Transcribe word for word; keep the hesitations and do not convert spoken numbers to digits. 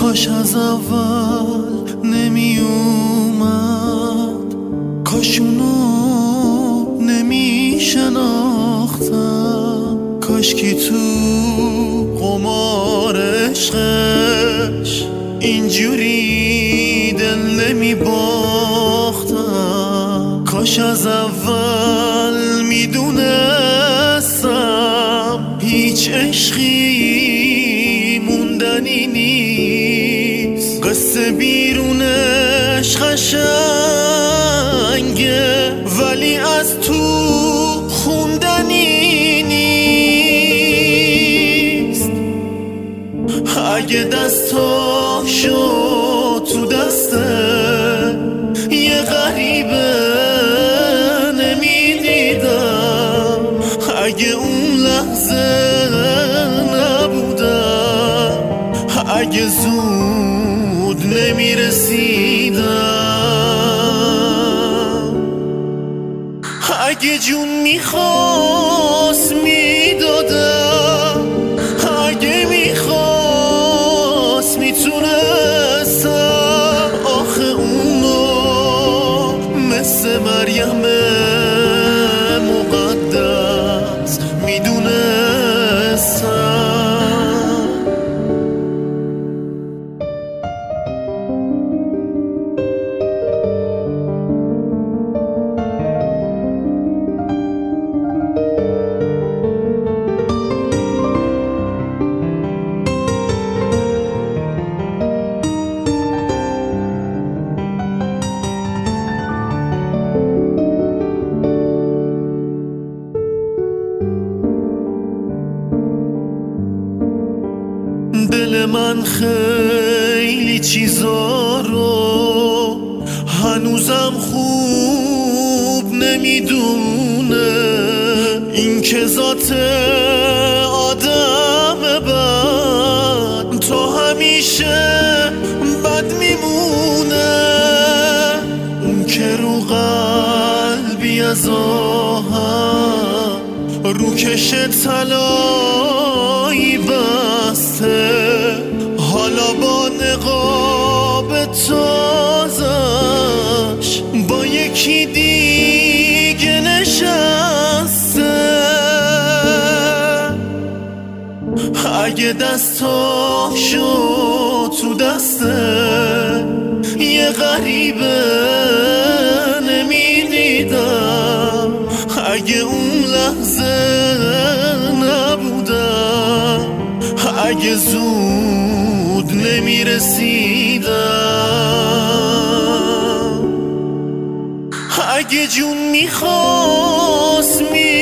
کاش از اول نمی اومد، کاش اونو نمی شناختم، کاش کی تو قمار عشقش اینجوری دل نمی باختم، کاش از اول می دونستم هیچ عشقی موندنی نیست، قصه بیرونش قشنگه ولی از تو خوندنی نیست. اگه دستاشو تو دسته یه غریبه نمیدیدم، اگه اون لحظه نبودم، اگه زود نمیرسیدم، اگه جون میخواست میدادم، اگه میخواست میتونستم، آخه اونو مثل مریم مقدس میدونستم. دل من خیلی چیزا رو هنوزم خوب نمیدونه، این که ذات آدم بد تا همیشه بد میمونه، اون که رو قلبی از آهم روکش طلایی بسته، حالا با نقاب تازش با یکی دیگه نشسته، اگه دستاشو تو دسته یه غریبه نمیدیدم، اگه اون لحظه نبودم، اگه زود نمیرسیدم، اگه جون میخواست می